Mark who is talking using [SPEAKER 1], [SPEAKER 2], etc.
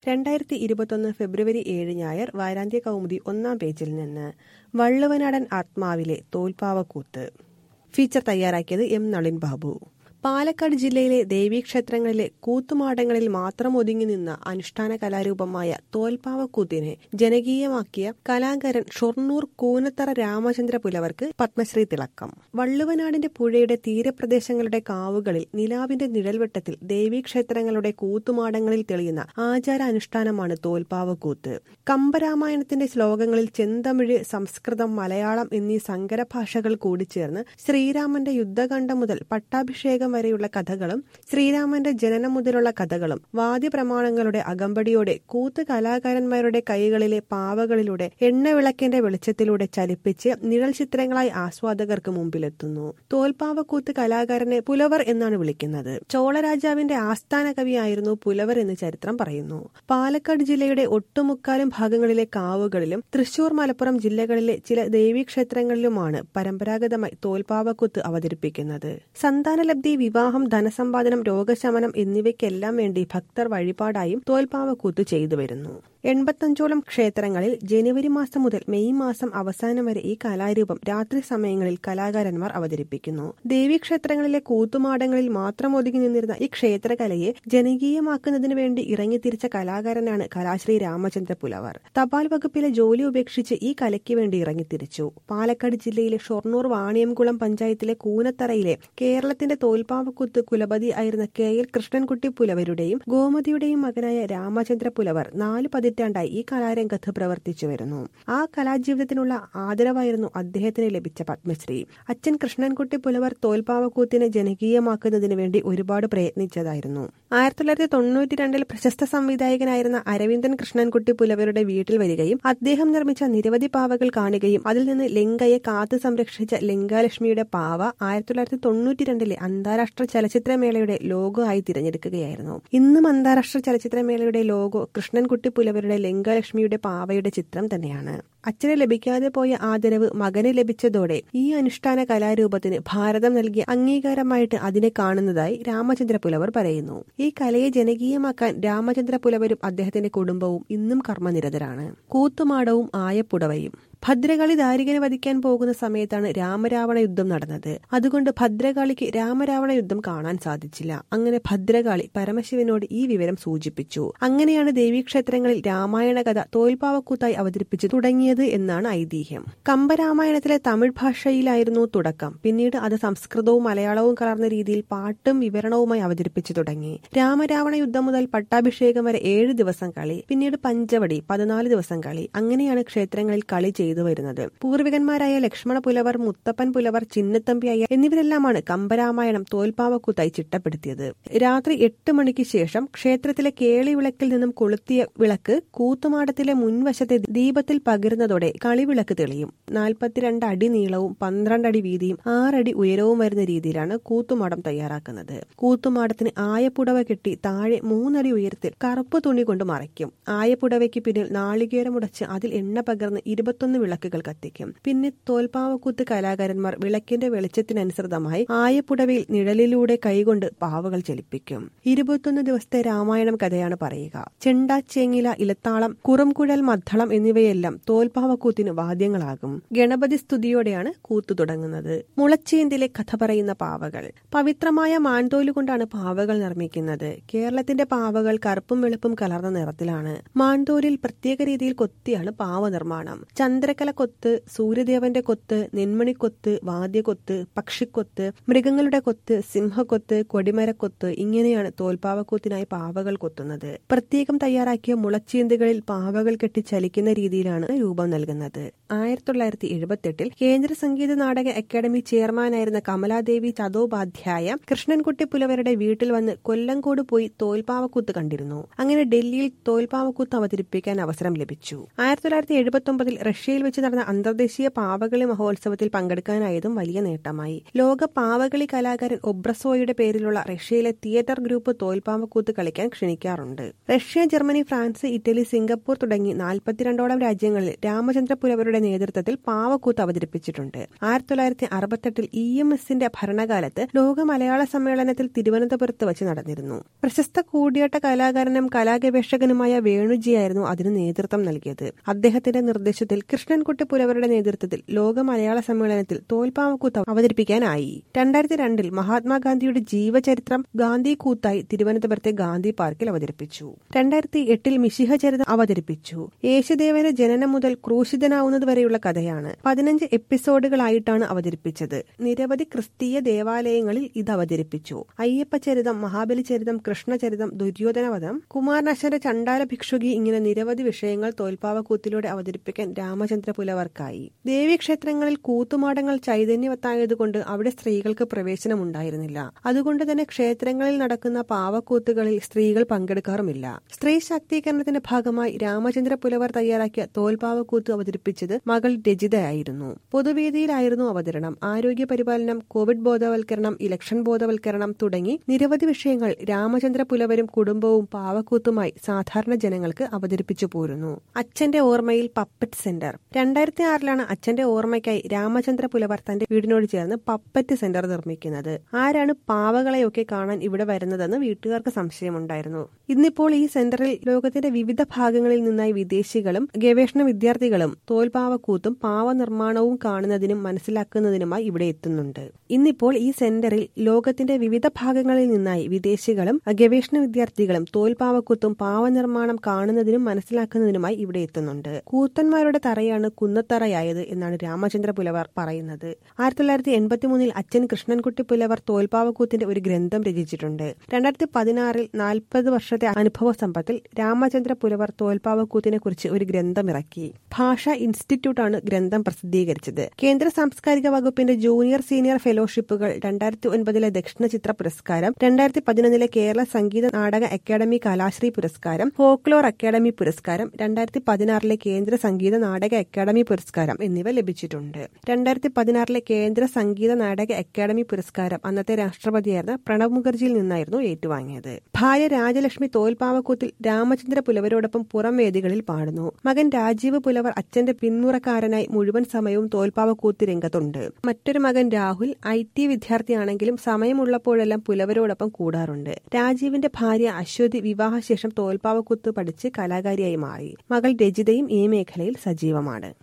[SPEAKER 1] 2021 ഫെബ്രുവരി 7 ഞായർ വാരാന്ത്യ കൗമുദി 1-ാം പേജിൽ നിന്ന് വള്ളുവനാടൻ ആത്മാവിലെ തോൽപ്പാവക്കൂത്ത്. ഫീച്ചർ തയ്യാറാക്കിയത് എം നളിൻ ബാബു. പാലക്കാട് ജില്ലയിലെ ദേവീക്ഷേത്രങ്ങളിലെ കൂത്തുമാടങ്ങളിൽ മാത്രം ഒതുങ്ങി നിന്ന അനുഷ്ഠാന കലാരൂപമായ തോൽപ്പാവക്കൂത്തിനെ ജനകീയമാക്കിയ കലാകാരൻ ഷൊർണൂർ കൂനത്തറ രാമചന്ദ്ര പുലവർക്ക് പത്മശ്രീ തിളക്കം. വള്ളുവനാടിന്റെ പുഴയുടെ തീരപ്രദേശങ്ങളുടെ കാവുകളിൽ നിലാവിന്റെ നിഴൽവെട്ടത്തിൽ ദേവീക്ഷേത്രങ്ങളുടെ കൂത്തുമാടങ്ങളിൽ തെളിയുന്ന ആചാര അനുഷ്ഠാനമാണ് തോൽപ്പാവക്കൂത്ത്. കമ്പരാമായണത്തിന്റെ ശ്ലോകങ്ങളിൽ ചെന്തമിഴ്, സംസ്കൃതം, മലയാളം എന്നീ സങ്കരഭാഷകൾ കൂടിച്ചേർന്ന് ശ്രീരാമന്റെ യുദ്ധകാണ്ഡം മുതൽ പട്ടാഭിഷേകം വരെയുള്ള കഥകളും ശ്രീരാമന്റെ ജനനം മുതലുള്ള കഥകളും വാദ്യപ്രമാണങ്ങളുടെ അകമ്പടിയോടെ കൂത്ത് കലാകാരന്മാരുടെ കൈകളിലെ പാവകളിലൂടെ എണ്ണവിളക്കിന്റെ വെളിച്ചത്തിലൂടെ ചലിപ്പിച്ച് നിഴൽ ചിത്രങ്ങളായി ആസ്വാദകർക്ക് മുമ്പിലെത്തുന്നു. തോൽപ്പാവക്കൂത്ത് കലാകാരനെ പുലവർ എന്നാണ് വിളിക്കുന്നത്. ചോളരാജാവിന്റെ ആസ്ഥാന കവിയായിരുന്നു പുലവർ എന്ന് ചരിത്രം പറയുന്നു. പാലക്കാട് ജില്ലയുടെ ഒട്ടുമുക്കാലും ഭാഗങ്ങളിലെ കാവുകളിലും തൃശൂർ, മലപ്പുറം ജില്ലകളിലെ ചില ദേവീക്ഷേത്രങ്ങളിലുമാണ് പരമ്പരാഗതമായി തോൽപ്പാവക്കൂത്ത് അവതരിപ്പിക്കുന്നത്. സന്താനലബ്ധി, വിവാഹം, ധനസമ്പാദനം, രോഗശമനം എന്നിവയ്ക്കെല്ലാം വേണ്ടി ഭക്തർ വഴിപാടായും തോൽപ്പാവക്കൂത്ത് ചെയ്തു വരുന്നു. 85ഓളം ക്ഷേത്രങ്ങളിൽ ജനുവരി മാസം മുതൽ മെയ് മാസം അവസാനം വരെ ഈ കലാരൂപം രാത്രി സമയങ്ങളിൽ കലാകാരന്മാർ അവതരിപ്പിക്കുന്നു. ദേവീക്ഷേത്രങ്ങളിലെ കൂത്തുമാടങ്ങളിൽ മാത്രം ഒതുങ്ങി നിന്നിരുന്ന ഈ ക്ഷേത്രകലയെ ജനകീയമാക്കുന്നതിന് വേണ്ടി ഇറങ്ങിത്തിരിച്ച കലാകാരനാണ് കലാശ്രീ രാമചന്ദ്ര പുലവർ. തപാൽ വകുപ്പിലെ ജോലി ഉപേക്ഷിച്ച് ഈ കലയ്ക്ക് വേണ്ടി ഇറങ്ങിത്തിരിച്ചു. പാലക്കാട് ജില്ലയിലെ ഷൊർണൂർ വാണിയംകുളം പഞ്ചായത്തിലെ കൂനത്തറയിലെ കേരളത്തിന്റെ തോൽപ്പാവക്കൂത്ത് കുലപതി ആയിരുന്ന KL കൃഷ്ണൻകുട്ടി പുലവരുടെയും ഗോമതിയുടെയും മകനായ രാമചന്ദ്ര പുലവർ 4 പതിറ്റാണ്ടായി ഈ കലാരംഗത്ത് പ്രവർത്തിച്ചു വരുന്നു. ആ കലാജീവിതത്തിനുള്ള ആദരവായിരുന്നു അദ്ദേഹത്തിന് ലഭിച്ച പത്മശ്രീ. അച്ഛൻ കൃഷ്ണൻകുട്ടി പുലവർ തോൽപ്പാവക്കൂത്തിനെ ജനകീയമാക്കുന്നതിന് വേണ്ടി ഒരുപാട് പ്രയത്നിച്ചതായിരുന്നു. 1992 പ്രശസ്ത സംവിധായകനായിരുന്ന അരവിന്ദൻ കൃഷ്ണൻകുട്ടി പുലവരുടെ വീട്ടിൽ വരികയും അദ്ദേഹം നിർമ്മിച്ച നിരവധി പാവകൾ കാണുകയും അതിൽ നിന്ന് ലങ്കയെ കാത്തു സംരക്ഷിച്ച ലങ്കാലക്ഷ്മിയുടെ പാവ 1992 അന്താരാഷ്ട്ര ചലച്ചിത്രമേളയുടെ ലോഗോ ആയി തിരഞ്ഞെടുക്കുകയായിരുന്നു. ഇന്നും അന്താരാഷ്ട്ര ചലച്ചിത്രമേളയുടെ ലോഗോ കൃഷ്ണൻകുട്ടി പുലവരുടെ ലങ്കാലക്ഷ്മിയുടെ പാവയുടെ ചിത്രം തന്നെയാണ്. അച്ഛന് ലഭിക്കാതെ പോയ ആദരവ് മകന് ലഭിച്ചതോടെ ഈ അനുഷ്ഠാന കലാരൂപത്തിന് ഭാരതം നൽകിയ അംഗീകാരമായിട്ട് അതിനെ കാണുന്നതായി രാമചന്ദ്ര പുലവർ പറയുന്നു. ഈ കലയെ ജനകീയമാക്കാൻ രാമചന്ദ്ര പുലവരും അദ്ദേഹത്തിന്റെ കുടുംബവും ഇന്നും കർമ്മനിരതരാണ്. കൂത്തുമാടവും ആയപ്പുടവയും. ഭദ്രകാളി ദാരികനെ വധിക്കാൻ പോകുന്ന സമയത്താണ് രാമരാവണ യുദ്ധം നടന്നത്. അതുകൊണ്ട് ഭദ്രകാളിക്ക് രാമരാവണ യുദ്ധം കാണാൻ സാധിച്ചില്ല. അങ്ങനെ ഭദ്രകാളി പരമശിവനോട് ഈ വിവരം സൂചിപ്പിച്ചു. അങ്ങനെയാണ് ദേവീക്ഷേത്രങ്ങളിൽ രാമായണ കഥ തോൽപ്പാവക്കൂത്തായി അവതരിപ്പിച്ചു തുടങ്ങിയത് എന്നാണ് ഐതിഹ്യം. കമ്പരാമായണത്തിലെ തമിഴ് ഭാഷയിലായിരുന്നു തുടക്കം. പിന്നീട് അത് സംസ്കൃതവും മലയാളവും കലർന്ന രീതിയിൽ പാട്ടും വിവരണവുമായി അവതരിപ്പിച്ചു തുടങ്ങി. രാമരാവണ യുദ്ധം മുതൽ പട്ടാഭിഷേകം വരെ 7 ദിവസം കളി, പിന്നീട് പഞ്ചവടി 14 ദിവസം കളി. അങ്ങനെയാണ് ക്ഷേത്രങ്ങളിൽ കളി ചെയ്തു വരുന്നത്. പൂർവികന്മാരായ ലക്ഷ്മണ പുലവർ, മുത്തപ്പൻ പുലവർ, ചിന്നത്തമ്പി അയ്യർ എന്നിവരെല്ലാമാണ് കമ്പരാമായണം തോൽപ്പാവക്കൂത്തായി ചിട്ടപ്പെടുത്തിയത്. രാത്രി 8 മണിക്ക് ശേഷം ക്ഷേത്രത്തിലെ കേളി വിളക്കിൽ നിന്നും കൊളുത്തിയ വിളക്ക് കൂത്തുമാടത്തിലെ മുൻവശത്തെ ദീപത്തിൽ പകരുന്നതോടെ കളിവിളക്ക് തെളിയും. 42 അടി നീളവും 12 അടി വീതിയും 6 അടി ഉയരവും വരുന്ന രീതിയിലാണ് കൂത്തുമാടം തയ്യാറാക്കുന്നത്. കൂത്തുമാടത്തിന് ആയപ്പുടവ കെട്ടി താഴെ 3 അടി ഉയരത്തിൽ കറുപ്പ് തുണി കൊണ്ട് മറയ്ക്കും. ആയപ്പുടവയ്ക്ക് പിന്നിൽ നാളികേരമുടച്ച് അതിൽ എണ്ണ പകർന്ന് 21 വിളക്കുകൾ കത്തിക്കും. പിന്നെ തോൽപ്പാവക്കൂത്ത് കലാകാരന്മാർ വിളക്കിന്റെ വെളിച്ചത്തിനനുസൃതമായി ആയപ്പുടവയിൽ നിഴലിലൂടെ കൈകൊണ്ട് പാവകൾ ചലിപ്പിക്കും. 21 ദിവസത്തെ രാമായണം കഥയാണ് പറയുക. ചെണ്ട, ചേങ്ങില, ഇലത്താളം, കുറുംകുഴൽ, മദ്ദളം എന്നിവയെല്ലാം തോൽപ്പാവക്കൂത്തിന് വാദ്യങ്ങളാകും. ഗണപതി സ്തുതിയോടെയാണ് കൂത്തു തുടങ്ങുന്നത്. മുളച്ചേന്തിലെ കഥ പറയുന്ന പാവകൾ. പവിത്രമായ മാൻതോല് കൊണ്ടാണ് പാവകൾ നിർമ്മിക്കുന്നത്. കേരളത്തിന്റെ പാവകൾ കറുപ്പും വെളുപ്പും കലർന്ന നിറത്തിലാണ്. മാൻതോലിൽ പ്രത്യേക രീതിയിൽ കൊത്തിയാണ് പാവ നിർമ്മാണം. ചന്ദ്രകല കൊത്ത്, സൂര്യദേവന്റെ കൊത്ത്, നെന്മണിക്കൊത്ത്, വാദ്യകൊത്ത്, പക്ഷിക്കൊത്ത്, മൃഗങ്ങളുടെ കൊത്ത്, സിംഹക്കൊത്ത്, കൊടിമരക്കൊത്ത്, ഇങ്ങനെയാണ് തോൽപ്പാവക്കൂത്തിനായി പാവകൾ കൊത്തുന്നത്. പ്രത്യേകം തയ്യാറാക്കിയ മുളച്ചീന്തുകളിൽ പാവകൾ കെട്ടി ചലിക്കുന്ന രീതിയിലാണ് രൂപം നൽകുന്നത്. 1978 കേന്ദ്ര സംഗീത നാടക അക്കാദമി ചെയർമാനായിരുന്ന കമലാദേവി ചതോപാധ്യായ കൃഷ്ണൻകുട്ടി പുലവരുടെ വീട്ടിൽ വന്ന് കൊല്ലങ്കോട് പോയി തോൽപ്പാവക്കൂത്ത് കണ്ടിരുന്നു. അങ്ങനെ ഡൽഹിയിൽ തോൽപ്പാവക്കൂത്ത് അവതരിപ്പിക്കാൻ അവസരം ലഭിച്ചു. 1979 റഷ്യയിൽ റഷ്യയിൽ വെച്ച് നടന്ന അന്തർദേശീയ പാവകളി മഹോത്സവത്തിൽ പങ്കെടുക്കാനായതും വലിയ നേട്ടമായി. ലോക പാവകളി കലാകാരൻ ഒബ്രസോയുടെ പേരിലുള്ള റഷ്യയിലെ തിയേറ്റർ ഗ്രൂപ്പ് തോൽപ്പാവക്കൂത്ത് കളിക്കാൻ ക്ഷണിക്കാറുണ്ട്. Russia, Germany, France, Italy, Singapore തുടങ്ങി 42ഓളം രാജ്യങ്ങളിൽ രാമചന്ദ്ര പുലവരുടെ നേതൃത്വത്തിൽ പാവക്കൂത്ത് അവതരിപ്പിച്ചിട്ടുണ്ട്. 1968 EMSന്റെ ഭരണകാലത്ത് ലോക മലയാള സമ്മേളനത്തിൽ തിരുവനന്തപുരത്ത് വെച്ച് നടന്നിരുന്നു. പ്രശസ്ത കൂടിയാട്ട കലാകാരനും കലാഗവേഷകനുമായ വേണുജിയായിരുന്നു അതിന് നേതൃത്വം നൽകിയത്. അദ്ദേഹത്തിന്റെ നിർദ്ദേശത്തിൽ കൃഷ്ണൻകുട്ടി പുലവരുടെ നേതൃത്വത്തിൽ ലോക മലയാള സമ്മേളനത്തിൽ തോൽപ്പാവക്കൂത്ത് അവതരിപ്പിക്കാനായി. 2002 മഹാത്മാഗാന്ധിയുടെ ജീവചരിത്രം ഗാന്ധി കൂത്തായി തിരുവനന്തപുരത്തെ ഗാന്ധി പാർക്കിൽ അവതരിപ്പിച്ചു. 2008 മിശിഹ ചരിതം അവതരിപ്പിച്ചു. യേശുദേവന്റെ ജനനം മുതൽ ക്രൂശിതനാവുന്നത് വരെയുള്ള കഥയാണ്. 15 എപ്പിസോഡുകളായിട്ടാണ് അവതരിപ്പിച്ചത്. നിരവധി ക്രിസ്തീയ ദേവാലയങ്ങളിൽ ഇത് അവതരിപ്പിച്ചു. അയ്യപ്പചരിതം, മഹാബലി ചരിതം, കൃഷ്ണചരിതം, ദുര്യോധനവധം, കുമാരനാശാന്റെ ചണ്ഡാല ഭിക്ഷുകി ഇങ്ങനെ നിരവധി വിഷയങ്ങൾ തോൽപ്പാവക്കൂത്തിലൂടെ അവതരിപ്പിക്കാൻ രാമചന്ദ്ര പുലവർക്കായി. ദേവീക്ഷേത്രങ്ങളിൽ കൂത്തുമാടങ്ങൾ ചൈതന്യവത്തായതുകൊണ്ട് അവിടെ സ്ത്രീകൾക്ക് പ്രവേശനമുണ്ടായിരുന്നില്ല. അതുകൊണ്ട് തന്നെ ക്ഷേത്രങ്ങളിൽ നടക്കുന്ന പാവക്കൂത്തുകളിൽ സ്ത്രീകൾ പങ്കെടുക്കാറുമില്ല. സ്ത്രീ ശാക്തീകരണത്തിന്റെ ഭാഗമായി രാമചന്ദ്ര പുലവർ തയ്യാറാക്കിയ തോൽപ്പാവക്കൂത്ത് അവതരിപ്പിച്ചത് മകൾ രജിതയായിരുന്നു. പൊതുവേദിയിലായിരുന്നു അവതരണം. ആരോഗ്യ പരിപാലനം, കോവിഡ് ബോധവൽക്കരണം, ഇലക്ഷൻ ബോധവൽക്കരണം തുടങ്ങി നിരവധി വിഷയങ്ങൾ രാമചന്ദ്ര പുലവരും കുടുംബവും പാവക്കൂത്തുമായി സാധാരണ ജനങ്ങൾക്ക് അവതരിപ്പിച്ചു പോരുന്നു. അച്ഛന്റെ ഓർമ്മയിൽ പപ്പറ്റ് സെന്റർ. 2006 അച്ഛന്റെ ഓർമ്മയ്ക്കായി രാമചന്ദ്ര പുലവർ തന്റെ വീടിനോട് ചേർന്ന് പപ്പറ്റ് സെന്റർ നിർമ്മിക്കുന്നത്. ആരാണ് പാവകളെയൊക്കെ കാണാൻ ഇവിടെ വരുന്നതെന്ന് വീട്ടുകാർക്ക് സംശയമുണ്ടായിരുന്നു. ഇന്നിപ്പോൾ ഈ സെന്ററിൽ ലോകത്തിന്റെ വിവിധ ഭാഗങ്ങളിൽ നിന്നായി വിദേശികളും ഗവേഷണ വിദ്യാർത്ഥികളും തോൽപ്പാവക്കൂത്തും പാവനിർമ്മാണവും കാണുന്നതിനും മനസ്സിലാക്കുന്നതിനുമായി ഇവിടെ എത്തുന്നുണ്ട്. ഇന്നിപ്പോൾ ഈ സെന്ററിൽ ലോകത്തിന്റെ വിവിധ ഭാഗങ്ങളിൽ നിന്നായി വിദേശികളും ഗവേഷണ വിദ്യാർത്ഥികളും തോൽപ്പാവക്കൂത്തും പാവനിർമ്മാണം കാണുന്നതിനും മനസ്സിലാക്കുന്നതിനുമായി ഇവിടെ എത്തുന്നുണ്ട്. കൂത്തന്മാരുടെ തറയാണ് കുന്നത്തറയായത് എന്നാണ് രാമചന്ദ്ര പുലവർ പറയുന്നത്. 1983 അച്ഛൻ കൃഷ്ണൻകുട്ടി പുലവർ തോൽപ്പാവക്കൂത്തിന്റെ ഒരു ഗ്രന്ഥം രചിച്ചിട്ടുണ്ട്. 2016 40 വർഷത്തെ അനുഭവ സമ്പത്തിൽ രാമചന്ദ്ര പുലവർ തോൽപ്പാവക്കൂത്തിനെ കുറിച്ച് ഒരു ഗ്രന്ഥം ഇറക്കി. ഭാഷാ ഇൻസ്റ്റിറ്റ്യൂട്ടാണ് ഗ്രന്ഥം പ്രസിദ്ധീകരിച്ചത്. കേന്ദ്ര സാംസ്കാരിക വകുപ്പിന്റെ ജൂനിയർ സീനിയർ ഫെലോഷിപ്പുകൾ, 2009 ദക്ഷിണ ചിത്ര പുരസ്കാരം, 2011 കേരള സംഗീത നാടക അക്കാദമി കലാശ്രീ പുരസ്കാരം, ഫോക്ലോർ അക്കാദമി പുരസ്കാരം, 2016 കേന്ദ്ര സംഗീത നാടക അക്കാദമി പുരസ്കാരം എന്നിവ ലഭിച്ചിട്ടുണ്ട്. 2016 കേന്ദ്ര സംഗീത നാടക അക്കാദമി പുരസ്കാരം അന്നത്തെ രാഷ്ട്രപതിയായിരുന്ന പ്രണബ് മുഖർജിയിൽ നിന്നായിരുന്നു ഏറ്റുവാങ്ങിയത്. ഭാര്യ രാജലക്ഷ്മി തോൽപ്പാവക്കൂത്തിൽ രാമചന്ദ്ര പുലവരോടൊപ്പം പുറം വേദികളിൽ പാടുന്നു. മകൻ രാജീവ് പുലവർ അച്ഛന്റെ പിന്മുറക്കാരനായി മുഴുവൻ സമയവും തോൽപ്പാവക്കൂത്ത് രംഗത്തുണ്ട്. മറ്റൊരു മകൻ രാഹുൽ IT വിദ്യാർത്ഥിയാണെങ്കിലും സമയമുള്ളപ്പോഴെല്ലാം പുലവരോടൊപ്പം കൂടാറുണ്ട്. രാജീവിന്റെ ഭാര്യ അശ്വതി വിവാഹശേഷം തോൽപ്പാവക്കൂത്ത് പഠിച്ച് കലാകാരിയായി മാറി. മകൾ രജിതയും ഈ മേഖലയിൽ സജീവമാണ്.